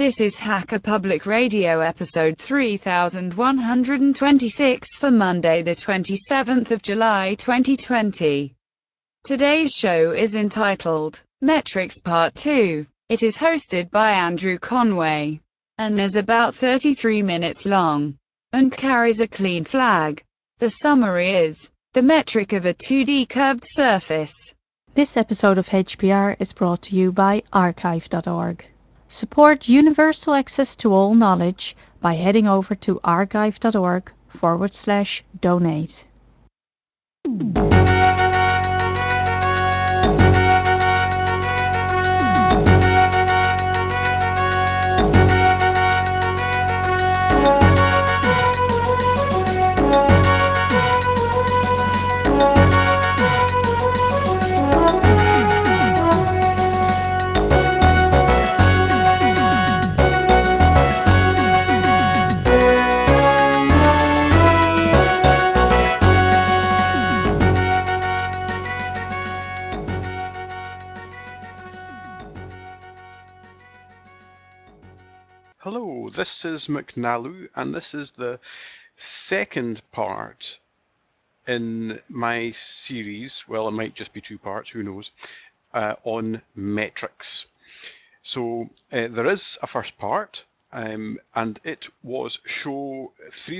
This is Hacker Public Radio episode 3126 for Monday the 27th of July 2020. Today's show is entitled Metrics Part 2. It is hosted by Andrew Conway and is about 33 minutes long and carries a clean flag. The summary is the metric of a 2D curved surface. This episode of HPR is brought to you by archive.org. Support universal access to all knowledge by heading over to archive.org/donate. Hello, this is McNaloo, and this is the second part in my series, well, it might just be two parts, who knows, on metrics. So there is a first part, and it was show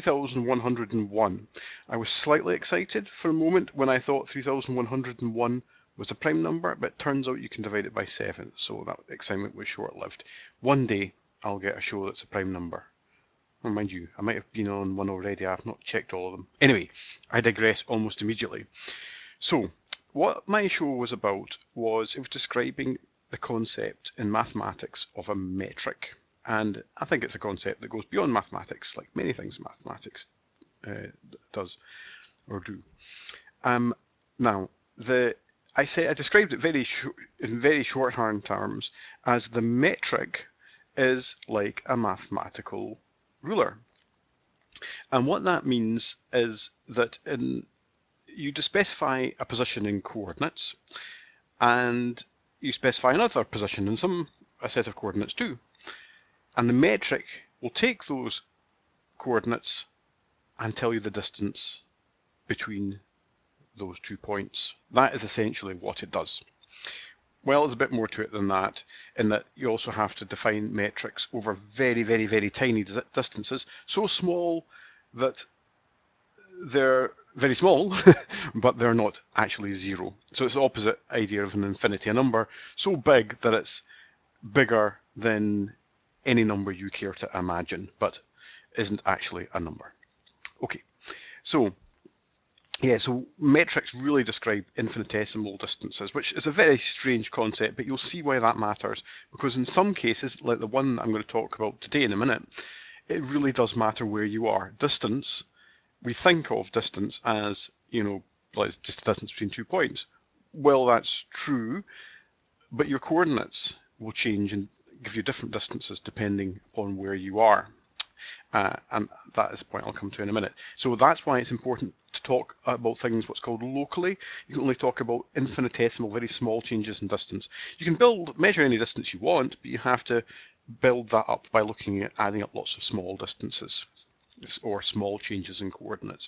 3101. I was slightly excited for a moment when I thought 3101 was a prime number, but it turns out you can divide it by 7, so that excitement was short-lived. One day I'll get a show that's a prime number. Well, mind you, I might have been on one already, I've not checked all of them. Anyway, I digress almost immediately. So, what my show was about was it was describing the concept in mathematics of a metric. And I think it's a concept that goes beyond mathematics, like many things mathematics does or do. Now, I described it in very shorthand terms as the metric is like a mathematical ruler. And what that means is that you specify a position in coordinates, and you specify another position in a set of coordinates too. And the metric will take those coordinates and tell you the distance between those 2 points. That is essentially what it does. Well, there's a bit more to it than that, in that you also have to define metrics over very, very, very tiny distances, so small that they're very small, but they're not actually zero. So it's the opposite idea of an infinity, a number so big that it's bigger than any number you care to imagine, but isn't actually a number. Okay, so metrics really describe infinitesimal distances, which is a very strange concept, but you'll see why that matters, because in some cases, like the one I'm going to talk about today in a minute, it really does matter where you are. Distance, we think of distance as, like just the distance between 2 points. Well, that's true, but your coordinates will change and give you different distances depending upon where you are. And that is the point I'll come to in a minute. So that's why it's important to talk about things what's called locally. You can only talk about infinitesimal, very small changes in distance. You can measure any distance you want, but you have to build that up by looking at adding up lots of small distances or small changes in coordinates.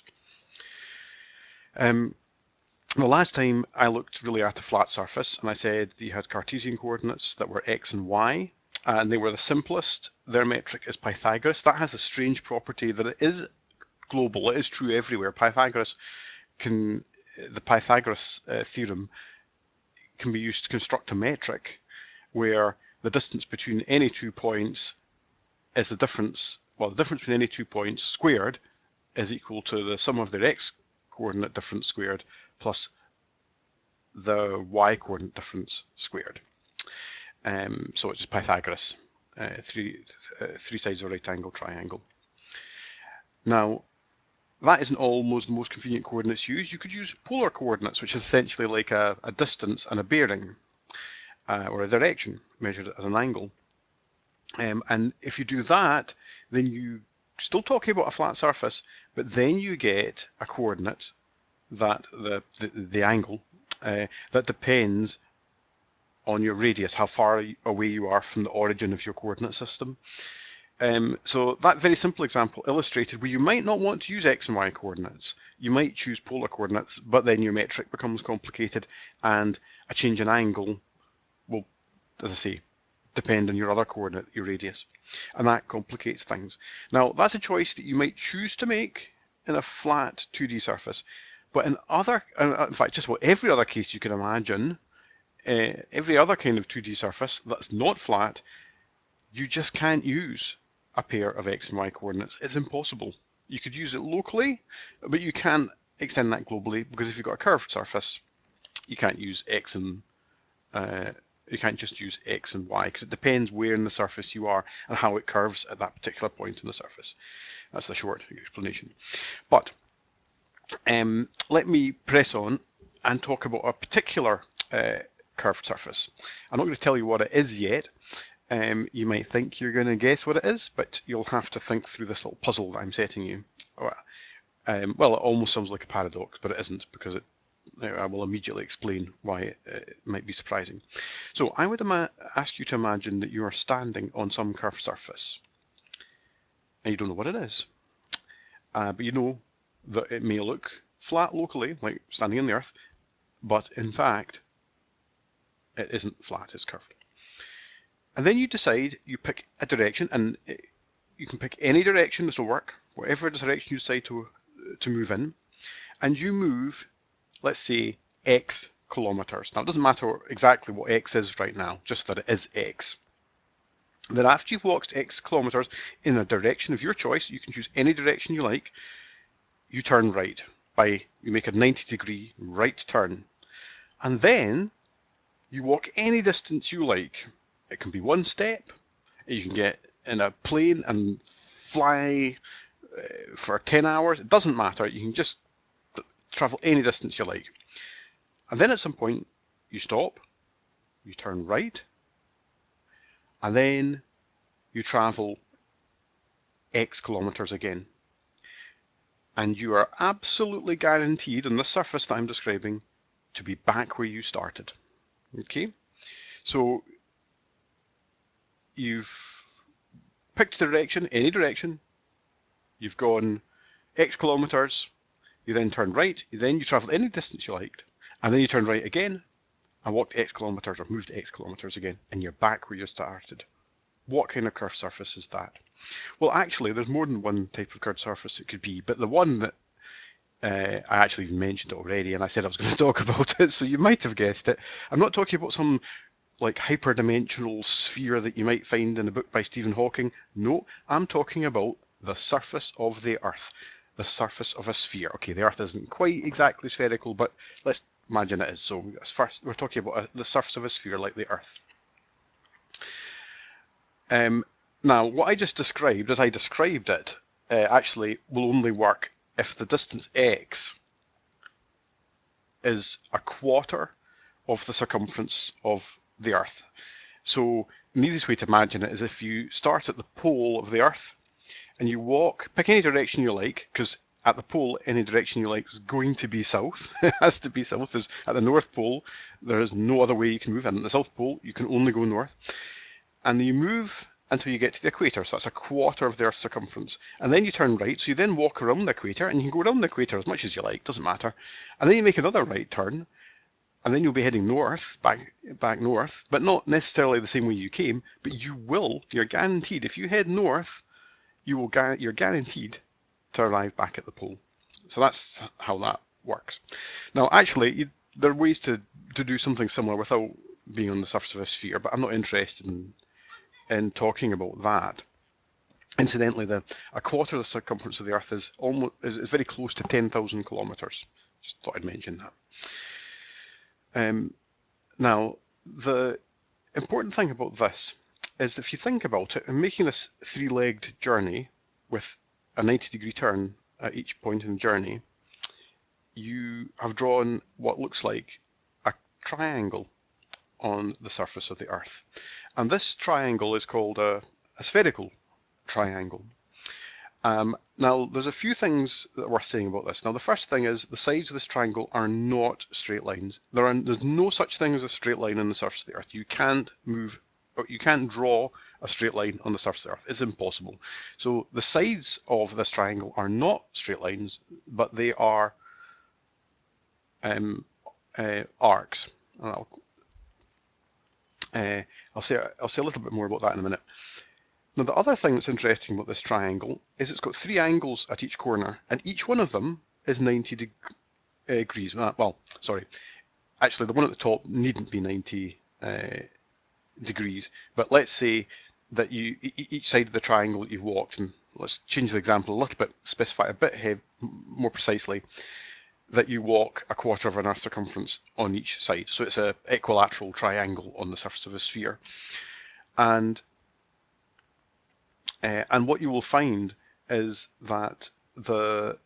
The last time I looked really at a flat surface, and I said you had Cartesian coordinates that were x and y, and they were the simplest. Their metric is Pythagoras. That has a strange property that it is global. It is true everywhere. The Pythagoras theorem can be used to construct a metric where the distance between any 2 points is the difference between any 2 points squared is equal to the sum of their x coordinate difference squared plus the y coordinate difference squared. So it's just Pythagoras, three sides of a right angle triangle. Now, that isn't almost the most convenient coordinates used. You could use polar coordinates, which is essentially like a distance and a bearing, or a direction measured as an angle. And if you do that, then you still talking about a flat surface, but then you get a coordinate that the angle that depends on your radius, how far away you are from the origin of your coordinate system. So that very simple example illustrated where you might not want to use x and y coordinates. You might choose polar coordinates, but then your metric becomes complicated, and a change in angle will, as I say, depend on your other coordinate, your radius, and that complicates things. Now, that's a choice that you might choose to make in a flat 2D surface, but in fact, just about every other case you can imagine, every other kind of 2D surface that's not flat, you just can't use a pair of x and y coordinates. It's impossible. You could use it locally, but you can't extend that globally, because if you've got a curved surface, you can't use x and you can't just use x and y, because it depends where in the surface you are and how it curves at that particular point in the surface. That's the short explanation. But let me press on and talk about a particular curved surface. I'm not going to tell you what it is yet. You might think you're going to guess what it is, but you'll have to think through this little puzzle that I'm setting you. Well, it almost sounds like a paradox, but it isn't, because I will immediately explain why it might be surprising. So I would ask you to imagine that you are standing on some curved surface, and you don't know what it is, but you know that it may look flat locally, like standing on the Earth, but in fact, it isn't flat, it's curved. And then you decide, you pick a direction, and you can pick any direction this will work, whatever direction you decide to move in, and you move, let's say, x kilometers. Now, it doesn't matter exactly what x is right now, just that it is x. Then after you've walked x kilometers in a direction of your choice, you can choose any direction you like, you turn right. You make a 90-degree right turn. And then you walk any distance you like. It can be one step, you can get in a plane and fly for 10 hours. It doesn't matter. You can just travel any distance you like. And then at some point, you stop, you turn right, and then you travel X kilometers again. And you are absolutely guaranteed on the surface that I'm describing to be back where you started. Okay? So you've picked the direction, any direction, you've gone X kilometers, you then turn right, then you travel any distance you liked, and then you turn right again and walked X kilometers or moved X kilometers again, and you're back where you started. What kind of curved surface is that? Well, actually, there's more than one type of curved surface it could be, but the one that I actually mentioned it already, and I said I was going to talk about it, so you might have guessed it. I'm not talking about some like hyperdimensional sphere that you might find in a book by Stephen Hawking. No, I'm talking about the surface of the Earth, the surface of a sphere. Okay, the Earth isn't quite exactly spherical, but let's imagine it is. So first, we're talking about the surface of a sphere like the Earth. Now, what I just described, as I described it, actually will only work if the distance x is a quarter of the circumference of the Earth. So the easiest way to imagine it is if you start at the pole of the Earth and you walk, pick any direction you like, because at the pole, any direction you like is going to be south. It has to be south. As at the North Pole, there is no other way you can move, and at the South Pole, you can only go north. And you move until you get to the equator, so that's a quarter of the Earth's circumference. And then you turn right, so you then walk around the equator, and you can go around the equator as much as you like, doesn't matter. And then you make another right turn, and then you'll be heading north, back north, but not necessarily the same way you came, but you're guaranteed, if you head north, you're guaranteed to arrive back at the pole. So that's how that works. Now, actually, there are ways to do something similar without being on the surface of a sphere, but I'm not interested in talking about that. Incidentally, a quarter of the circumference of the Earth is very close to 10,000 kilometers. Just thought I'd mention that. Now, the important thing about this is that if you think about it, in making this three-legged journey with a 90-degree turn at each point in the journey, you have drawn what looks like a triangle on the surface of the Earth. And this triangle is called a spherical triangle. Now, there's a few things that are worth saying about this. Now, the first thing is the sides of this triangle are not straight lines. There's no such thing as a straight line on the surface of the Earth. You can't draw a straight line on the surface of the Earth. It's impossible. So the sides of this triangle are not straight lines, but they are arcs. And I'll say a little bit more about that in a minute. Now, the other thing that's interesting about this triangle is it's got 3 angles at each corner, and each one of them is 90 degrees. Well, sorry. Actually, the one at the top needn't be 90 degrees, but let's say that each side of the triangle that you've walked, and let's change the example a little bit, specify a bit more precisely, that you walk a quarter of an Earth circumference on each side. So it's an equilateral triangle on the surface of a sphere. And what you will find is that the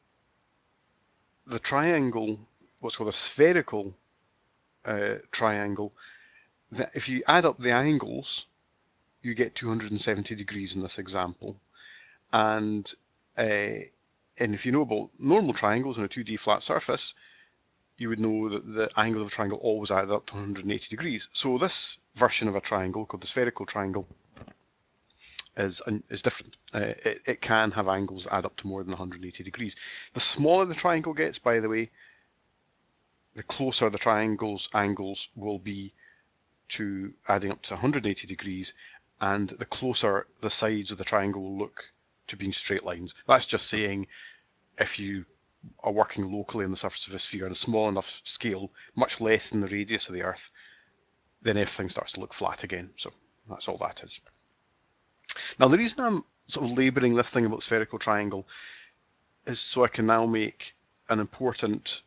triangle, what's called a spherical triangle, that if you add up the angles, you get 270 degrees in this example. And if you know about normal triangles on a 2D flat surface, you would know that the angle of the triangle always added up to 180 degrees. So this version of a triangle, called the spherical triangle, is different. It can have angles that add up to more than 180 degrees. The smaller the triangle gets, by the way, the closer the triangle's angles will be to adding up to 180 degrees, and the closer the sides of the triangle will look to being straight lines. That's just saying if you are working locally on the surface of a sphere on a small enough scale, much less than the radius of the Earth, then everything starts to look flat again. So that's all that is. Now, the reason I'm sort of labouring this thing about spherical triangle is so I can now make an important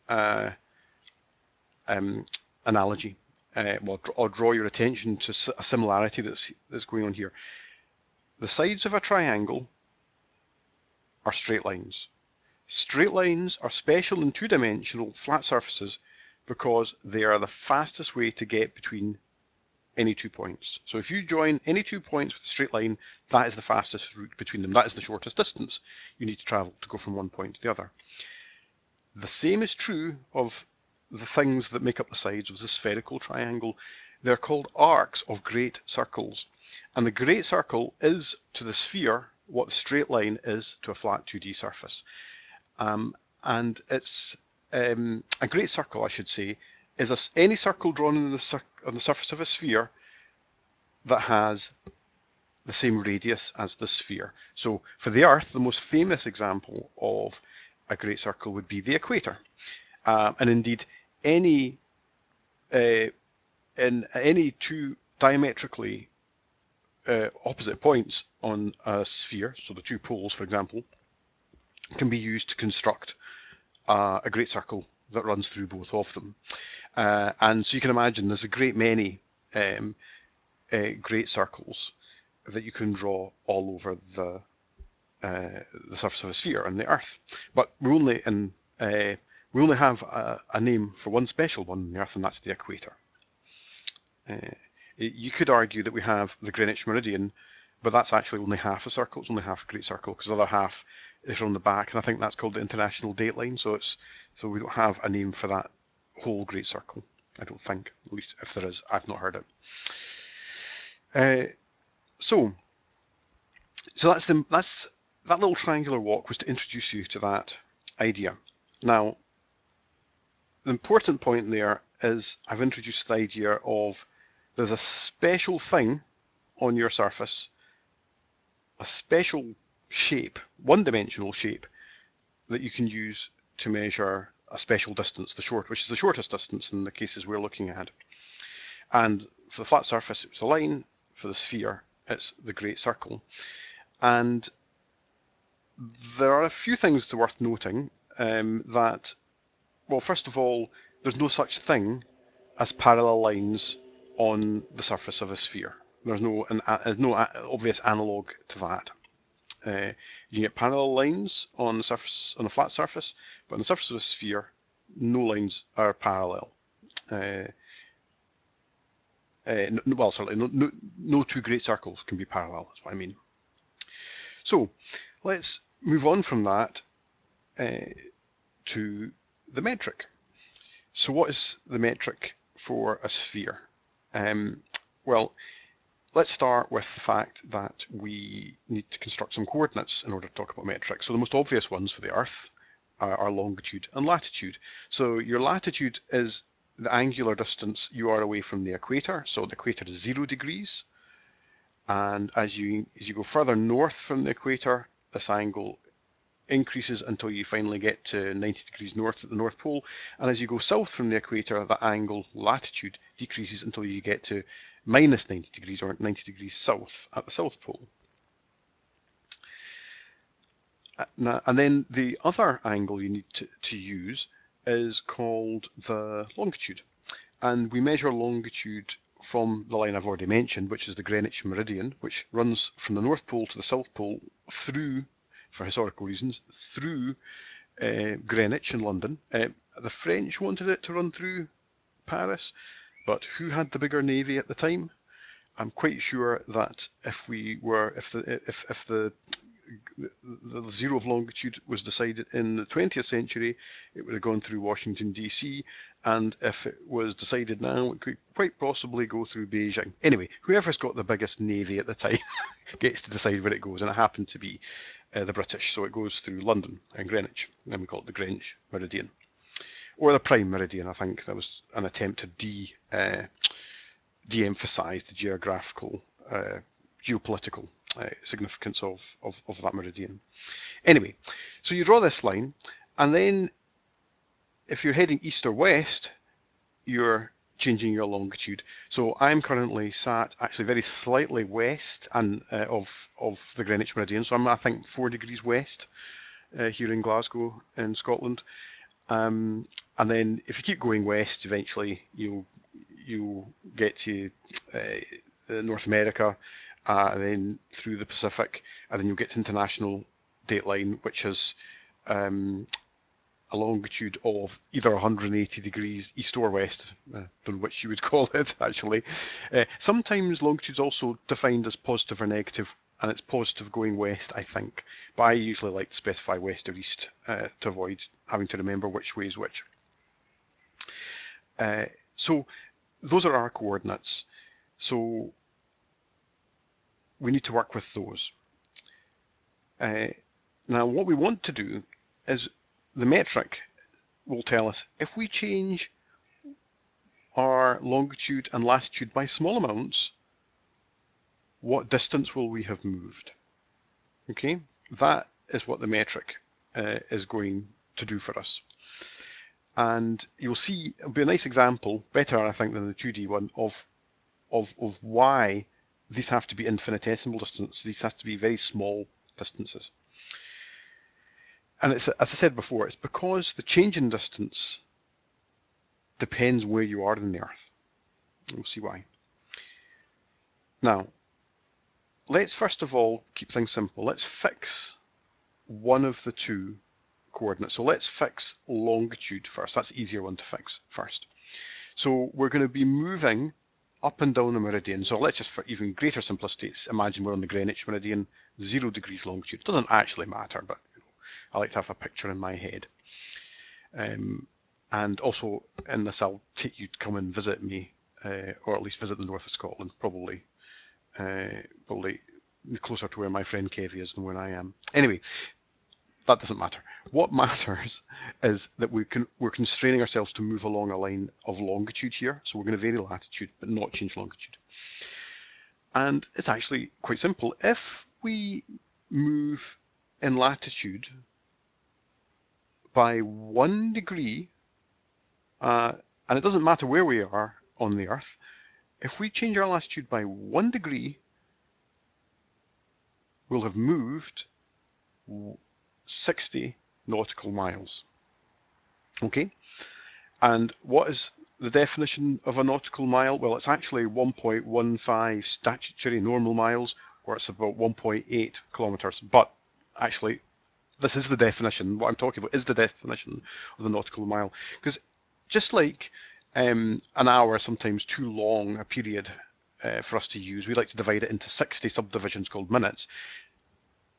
analogy, or draw your attention to a similarity that's going on here. The sides of a triangle are straight lines. Straight lines are special in two-dimensional flat surfaces because they are the fastest way to get between any 2 points. So if you join any 2 points with a straight line, that is the fastest route between them. That is the shortest distance you need to travel to go from one point to the other. The same is true of the things that make up the sides of the spherical triangle. They're called arcs of great circles. And the great circle is to the sphere what the straight line is to a flat 2D surface. And it's a great circle, I should say, is any circle drawn on the surface of a sphere that has the same radius as the sphere. So for the Earth, the most famous example of a great circle would be the equator. And indeed, in any two diametrically opposite points on a sphere, so the two poles, for example, can be used to construct a great circle that runs through both of them. And so you can imagine there's a great many great circles that you can draw all over the surface of a sphere on the Earth. But we only have a name for one special one on the Earth, and that's the equator. You could argue that we have the Greenwich Meridian, but that's actually only half a circle. It's only half a great circle, because the other half is on the back, and I think that's called the International Dateline. So we don't have a name for that whole great circle. I don't think, at least if there is, I've not heard it. So that's that little triangular walk was to introduce you to that idea. Now, the important point there is I've introduced the idea of there's a special thing on your surface, a special shape, one-dimensional shape, that you can use to measure a special distance, which is the shortest distance in the cases we're looking at. And for the flat surface, it's a line. For the sphere, it's the great circle. And there are a few things worth noting that, well, first of all, there's no such thing as parallel lines on the surface of a sphere. There's no obvious analogue to that. You get parallel lines on the surface, on a flat surface, but on the surface of a sphere, no lines are parallel. Well, certainly no two great circles can be parallel. That's what I mean. So let's move on from that to the metric. So what is the metric for a sphere? Well, let's start with the fact that we need to construct some coordinates in order to talk about metric. So the most obvious ones for the Earth are longitude and latitude. So your latitude is the angular distance you are away from the equator. So the equator is 0 degrees. And as you go further north from the equator, this angle increases until you finally get to 90 degrees north at the North Pole. And as you go south from the equator, the angle latitude decreases until you get to minus 90 degrees or 90 degrees south at the South Pole. And then the other angle you need to use is called the longitude. And we measure longitude from the line I've already mentioned, which is the Greenwich Meridian, which runs from the North Pole to the South Pole through, for historical reasons, through Greenwich in London. The French wanted it to run through Paris, but who had the bigger navy at the time? I'm quite sure that if the zero of longitude was decided in the 20th century, it would have gone through Washington, D.C., and if it was decided now, it could quite possibly go through Beijing. Anyway, whoever's got the biggest navy at the time gets to decide where it goes, and it happened to be the British, so it goes through London and Greenwich, and we call it the Greenwich Meridian. Or the Prime Meridian, I think. That was an attempt to de-emphasize the geographical, geopolitical significance of that meridian. Anyway, so you draw this line, and then if you're heading east or west, you're changing your longitude. So I'm currently sat actually very slightly west and of the Greenwich Meridian. So I'm, I think, 4 degrees west here in Glasgow in Scotland. And then if you keep going west, eventually you'll get to North America, and then through the Pacific, and then you'll get to international dateline, which is a longitude of either 180 degrees east or west. I don't know which you would call it, actually. Sometimes longitude's also defined as positive or negative, and it's positive going west, I think. But I usually like to specify west or east to avoid having to remember which way is which. So those are our coordinates. So we need to work with those. Now, what we want to do is the metric will tell us if we change our longitude and latitude by small amounts, what distance will we have moved? Okay, that is what the metric is going to do for us. And you'll see, it'll be a nice example, better I think than the 2D one, of why these have to be infinitesimal distances. These have to be very small distances. And it's, as I said before, it's because the change in distance depends where you are in the Earth. We'll see why. Now, let's first of all keep things simple. Let's fix one of the two coordinates. So let's fix longitude first. That's the easier one to fix first. So we're going to be moving up and down the meridian. So let's just, for even greater simplicity, imagine we're on the Greenwich Meridian, 0 degrees longitude. It doesn't actually matter, but I like to have a picture in my head. And also in this, I'll take you to come and visit me, or at least visit the north of Scotland, probably closer to where my friend Kevy is than where I am. Anyway, that doesn't matter. What matters is that we're constraining ourselves to move along a line of longitude here. So we're going to vary latitude, but not change longitude. And it's actually quite simple. If we move in latitude by 1 degree, and it doesn't matter where we are on the Earth, if we change our latitude by 1 degree, we'll have moved 60 nautical miles. Okay? And what is the definition of a nautical mile? Well, it's actually 1.15 statutory normal miles, or it's about 1.8 kilometers. But actually, this is the definition. What I'm talking about is the definition of the nautical mile. Because just like an hour is sometimes too long a period for us to use, we like to divide it into 60 subdivisions called minutes.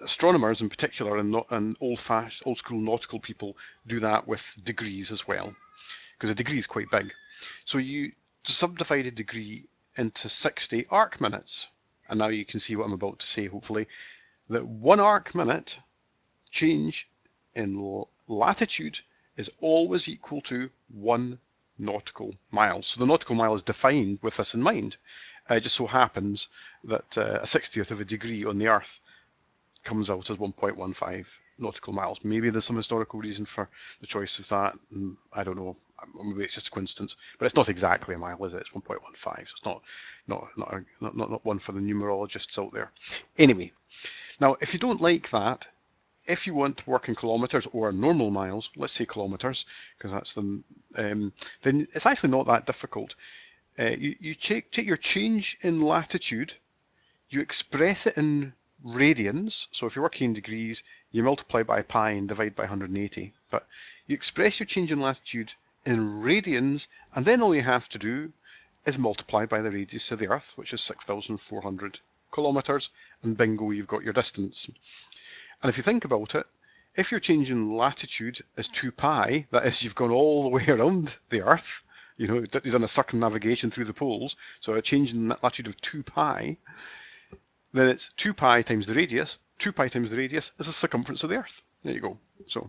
astronomers in particular and old school nautical people do that with degrees as well, because a degree is quite big. So you subdivide a degree into 60 arc minutes. And now you can see what I'm about to say, hopefully, that 1 arc minute change in latitude is always equal to 1 nautical mile. So the nautical mile is defined with this in mind. It just so happens that a 60th of a degree on the Earth comes out as 1.15 nautical miles. Maybe there's some historical reason for the choice of that. I don't know. Maybe it's just a coincidence, but it's not exactly a mile, is it? It's 1.15, so it's not one for the numerologists out there. Anyway, now if you don't like that, if you want to work in kilometers or normal miles, let's say kilometers, because that's the, then it's actually not that difficult. You take your change in latitude, you express it in radians. So if you're working in degrees, you multiply by pi and divide by 180. But you express your change in latitude in radians, and then all you have to do is multiply by the radius of the Earth, which is 6,400 kilometers, and bingo, you've got your distance. And if you think about it, if your change in latitude is 2 pi, that is, you've gone all the way around the Earth, you've done a circumnavigation through the poles, so a change in latitude of 2 pi, then it's 2 pi times the radius. 2 pi times the radius is the circumference of the Earth. There you go. So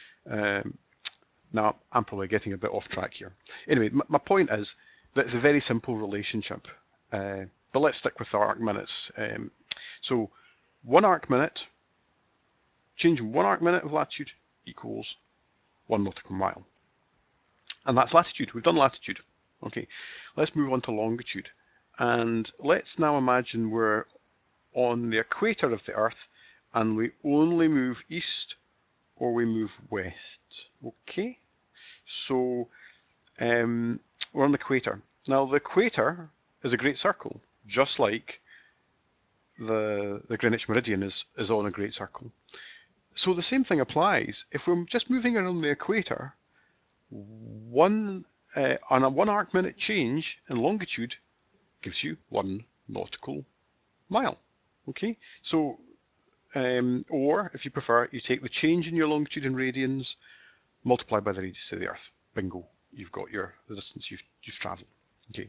now I'm probably getting a bit off track here. Anyway, my point is that it's a very simple relationship. But let's stick with the arc minutes. So 1 arc minute, change in 1 arc minute of latitude equals 1 nautical mile. And that's latitude. We've done latitude. Okay, let's move on to longitude. And let's now imagine we're on the equator of the Earth and we only move east or we move west. Okay, so we're on the equator. Now the equator is a great circle, just like the Greenwich Meridian is on a great circle. So the same thing applies. If we're just moving around the equator, on a 1 arc minute change in longitude gives you 1 nautical mile. Okay, so or if you prefer, you take the change in your longitude in radians, multiply by the radius of the Earth. Bingo, you've got the distance you've travelled. Okay,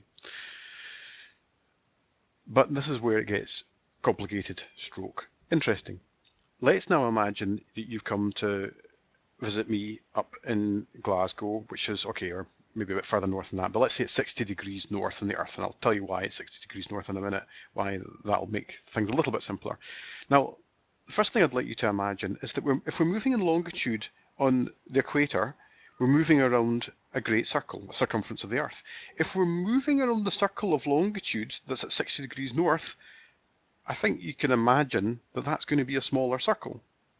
but this is where it gets complicated, stroke interesting. Let's now imagine that you've come to visit me up in Glasgow, which is okay, or maybe a bit further north than that, but let's say it's 60 degrees north on the Earth, and I'll tell you why it's 60 degrees north in a minute, why that'll make things a little bit simpler. Now, the first thing I'd like you to imagine is that if we're moving in longitude on the equator, we're moving around a great circle, a circumference of the Earth. If we're moving around the circle of longitude that's at 60 degrees north, I think you can imagine that that's going to be a smaller circle.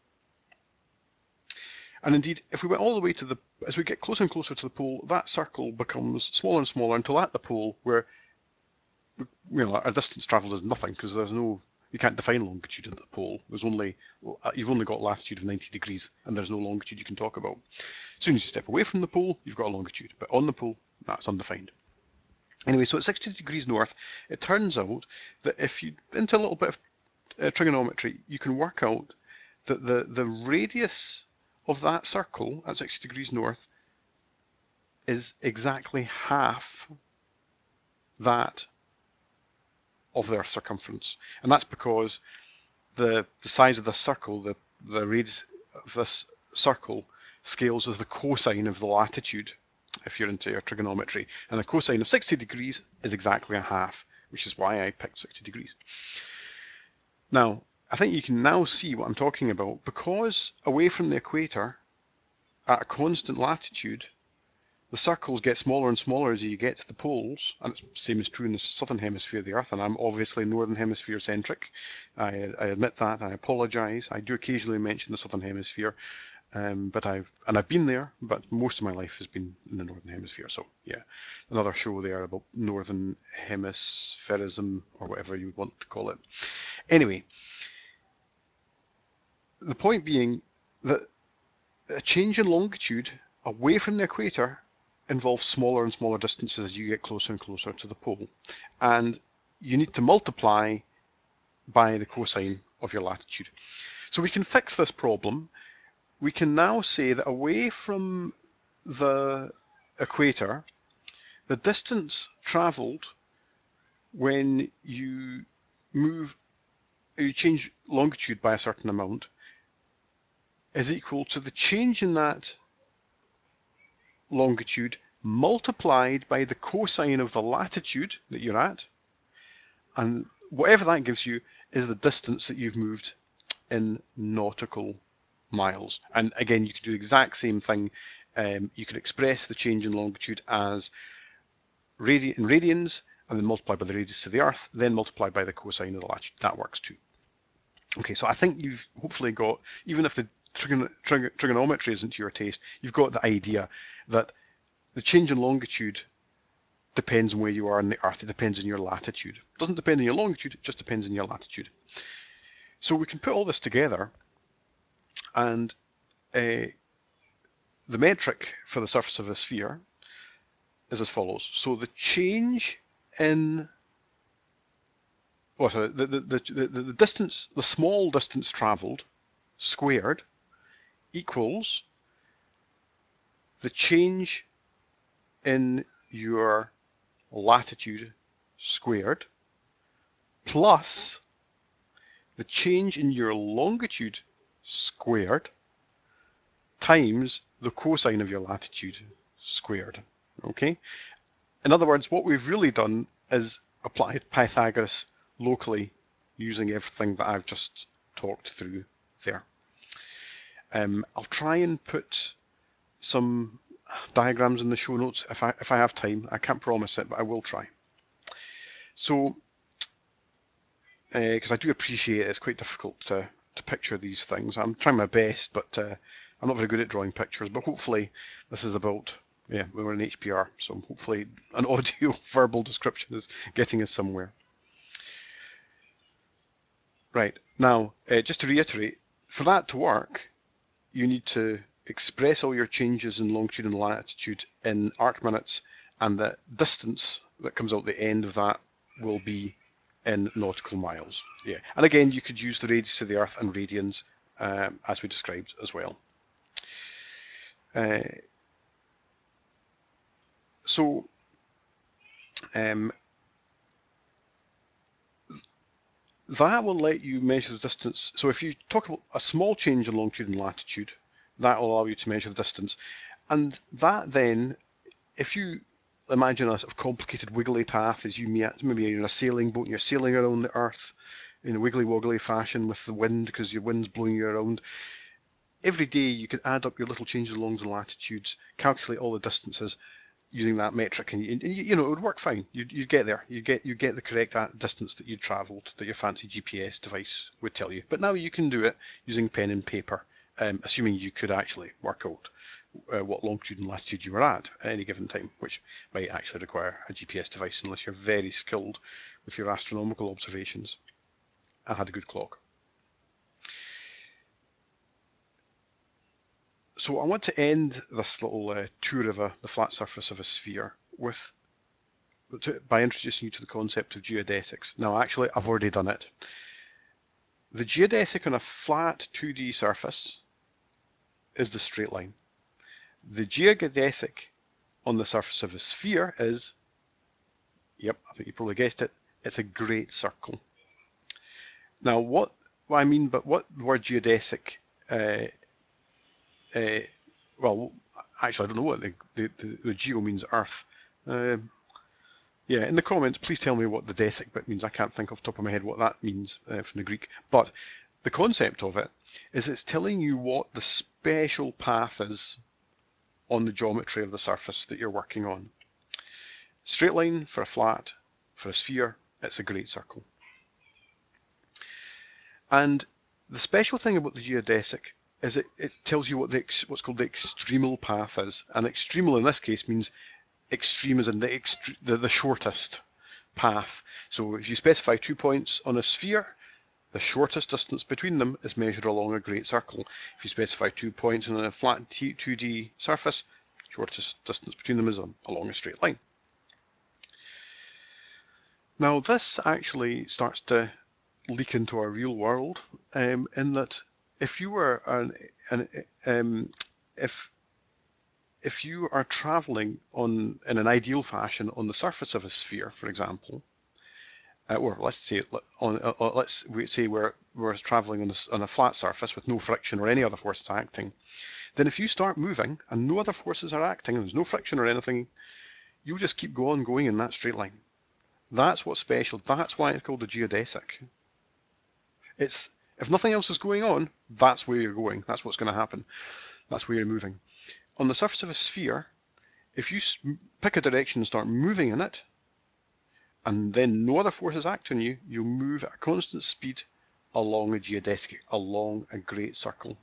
And indeed, if we went all the way to as we get closer and closer to the pole, that circle becomes smaller and smaller until at the pole where, our distance travelled is nothing, because you can't define longitude at the pole. You've only got latitude of 90 degrees, and there's no longitude you can talk about. As soon as you step away from the pole, you've got a longitude, but on the pole, that's undefined. Anyway, so at 60 degrees north, it turns out that if you, into a little bit of trigonometry, you can work out that the radius of that circle at 60 degrees north is exactly half that of their circumference. And that's because the size of the circle, the radius of this circle scales as the cosine of the latitude, if you're into your trigonometry. And the cosine of 60 degrees is exactly a half, which is why I picked 60 degrees. Now, I think you can now see what I'm talking about. Because away from the equator, at a constant latitude, the circles get smaller and smaller as you get to the poles, and it's the same is true in the southern hemisphere of the Earth, and I'm obviously northern hemisphere centric. I admit that, I apologise. I do occasionally mention the southern hemisphere, but I've been there, but most of my life has been in the northern hemisphere. So yeah, another show there about northern hemispherism, or whatever you want to call it. Anyway, the point being that a change in longitude away from the equator involves smaller and smaller distances as you get closer and closer to the pole. And you need to multiply by the cosine of your latitude. So we can fix this problem. We can now say that away from the equator, the distance travelled when you change longitude by a certain amount is equal to the change in that longitude multiplied by the cosine of the latitude that you're at, and whatever that gives you is the distance that you've moved in nautical miles. And again, you can do the exact same thing. You can express the change in longitude as in radians, and then multiply by the radius of the Earth, then multiply by the cosine of the latitude. That works too. Okay, so I think you've hopefully got, even if the trigonometry isn't to your taste, you've got the idea that the change in longitude depends on where you are on the Earth. It depends on your latitude. It doesn't depend on your longitude, it just depends on your latitude. So we can put all this together, and the metric for the surface of a sphere is as follows. So the change in, the distance, the small distance travelled squared equals the change in your latitude squared plus the change in your longitude squared times the cosine of your latitude squared. Okay? In other words, what we've really done is applied Pythagoras locally using everything that I've just talked through there. I'll try and put some diagrams in the show notes if I have time. I can't promise it, but I will try. So, because I do appreciate it's quite difficult to picture these things. I'm trying my best, but I'm not very good at drawing pictures. But hopefully, this is about, we're in HPR, so hopefully an audio verbal description is getting us somewhere. Right, now, just to reiterate, for that to work, you need to express all your changes in longitude and latitude in arc minutes, and the distance that comes out the end of that will be in nautical miles. Yeah, and again, you could use the radius of the Earth and radians as we described as well. So that will let you measure the distance. So if you talk about a small change in longitude and latitude, that will allow you to measure the distance. And that then, if you imagine a sort of complicated wiggly path as you maybe you're in a sailing boat and you're sailing around the Earth in a wiggly woggly fashion with the wind because your wind's blowing you around. Every day you could add up your little changes along the latitudes, calculate all the distances using that metric, and you know it would work fine. You'd get there. You get the correct distance that you travelled that your fancy GPS device would tell you. But now you can do it using pen and paper, assuming you could actually work out what longitude and latitude you were at any given time, which might actually require a GPS device unless you're very skilled with your astronomical observations and had a good clock. So I want to end this little tour of the flat surface of a sphere by introducing you to the concept of geodesics. Now actually I've already done it. The geodesic on a flat 2D surface is the straight line. The geodesic on the surface of a sphere is, yep, I think you probably guessed it, it's a great circle. Now what I mean, but what the word geodesic, well, actually I don't know what the geo means earth. Yeah, in the comments, please tell me what the desic bit means. I can't think off the top of my head what that means from the Greek. But the concept of it is it's telling you what the special path is on the geometry of the surface that you're working on. Straight line for a flat, for a sphere, it's a great circle. And the special thing about the geodesic is it tells you what what's called the extremal path is. And extremal in this case means extreme as in the shortest path. So if you specify 2 points on a sphere, the shortest distance between them is measured along a great circle. If you specify 2 points on a flat 2D surface, shortest distance between them is along a straight line. Now this actually starts to leak into our real world in that if you were if you are traveling in an ideal fashion on the surface of a sphere, for example, or let's say we're traveling on a flat surface with no friction or any other forces acting, then if you start moving and no other forces are acting and there's no friction or anything, you'll just keep going in that straight line. That's what's special. That's why it's called a geodesic. It's if nothing else is going on, that's where you're going. That's what's going to happen. That's where you're moving. On the surface of a sphere, if you pick a direction and start moving in it, and then no other forces act on you, you'll move at a constant speed along a geodesic, along a great circle.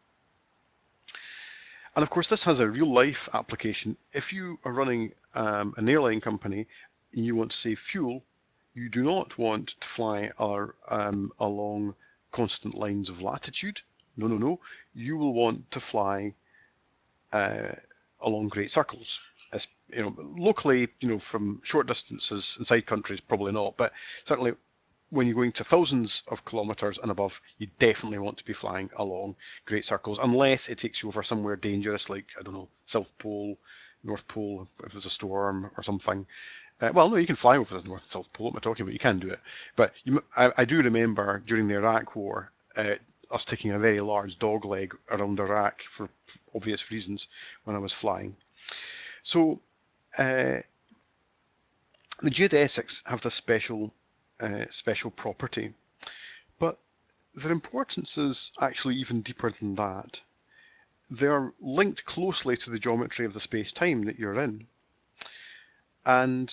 And of course, this has a real life application. If you are running an airline company and you want to save fuel, you do not want to fly along constant lines of latitude. No. You will want to fly along great circles. As, locally, from short distances inside countries, probably not, but certainly when you're going to thousands of kilometres and above, you definitely want to be flying along great circles, unless it takes you over somewhere dangerous, like, I don't know, South Pole, North Pole, if there's a storm or something. Well, no, you can fly over the North and South Pole, what am I talking about? You can do it. But I do remember during the Iraq War, us taking a very large dog leg around Iraq for obvious reasons when I was flying. So the geodesics have this special property, but their importance is actually even deeper than that. They're linked closely to the geometry of the space-time that you're in. And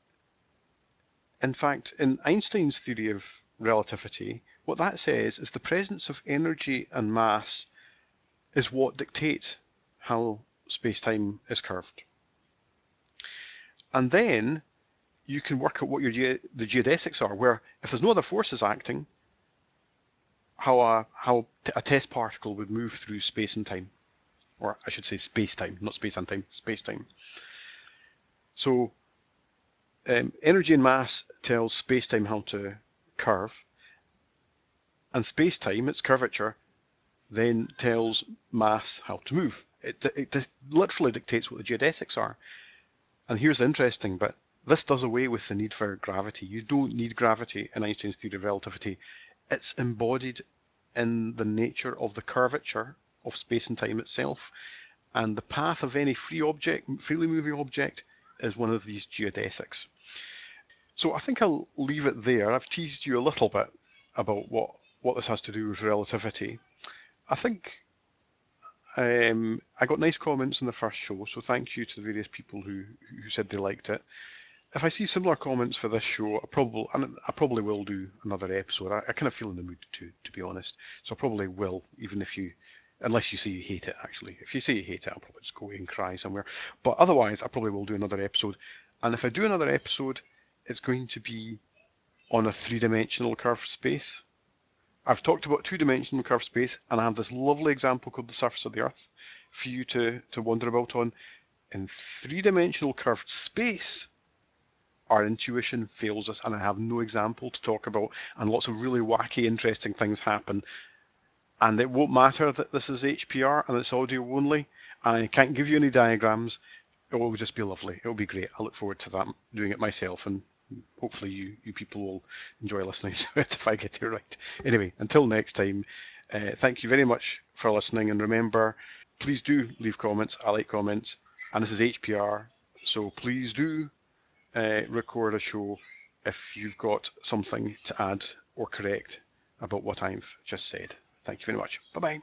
in fact, in Einstein's theory of relativity, what that says is the presence of energy and mass is what dictates how space-time is curved. And then you can work out what the geodesics are, where if there's no other forces acting, how a test particle would move through space and time. Or I should say space-time, not space and time, space-time. So energy and mass tells space-time how to curve, and space-time, its curvature, then tells mass how to move. It literally dictates what the geodesics are. And here's the interesting bit. This does away with the need for gravity. You don't need gravity in Einstein's theory of relativity. It's embodied in the nature of the curvature of space and time itself. And the path of any freely moving object is one of these geodesics. So I think I'll leave it there. I've teased you a little bit about what this has to do with relativity. I think I got nice comments in the first show, so thank you to the various people who said they liked it. If I see similar comments for this show, I probably will do another episode. I kind of feel in the mood to be honest, so I probably will, even unless you say you hate it, actually. If you say you hate it, I'll probably just go away and cry somewhere. But otherwise, I probably will do another episode. And if I do another episode, it's going to be on a three-dimensional curved space. I've talked about two-dimensional curved space, and I have this lovely example called the surface of the Earth for you to wander about on. In three-dimensional curved space, our intuition fails us, and I have no example to talk about, and lots of really wacky, interesting things happen. And it won't matter that this is HPR and it's audio only, and I can't give you any diagrams. It will just be lovely. It will be great. I look forward to that, doing it myself, and hopefully you people will enjoy listening to it if I get it right. Anyway, until next time, thank you very much for listening, and remember, please do leave comments. I like comments, and this is HPR, so please do record a show if you've got something to add or correct about what I've just said. Thank you very much. Bye-bye.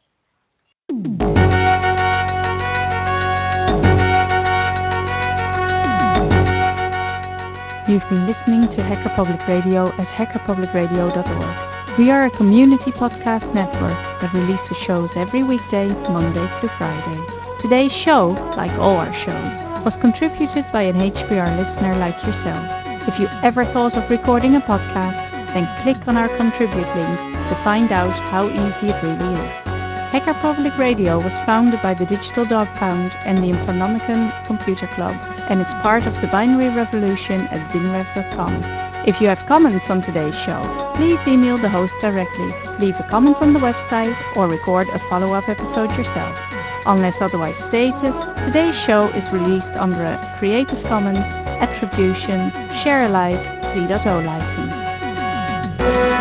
You've been listening to Hacker Public Radio at hackerpublicradio.org. We are a community podcast network that releases shows every weekday, Monday through Friday. Today's show, like all our shows, was contributed by an HPR listener like yourself. If you ever thought of recording a podcast, then click on our contribute link to find out how easy it really is. Hacker Public Radio was founded by the Digital Dog Pound and the Infonomicon Computer Club and is part of the binary revolution at bingrev.com. If you have comments on today's show, please email the host directly, leave a comment on the website, or record a follow-up episode yourself. Unless otherwise stated, today's show is released under a Creative Commons Attribution Share Alike 3.0 license.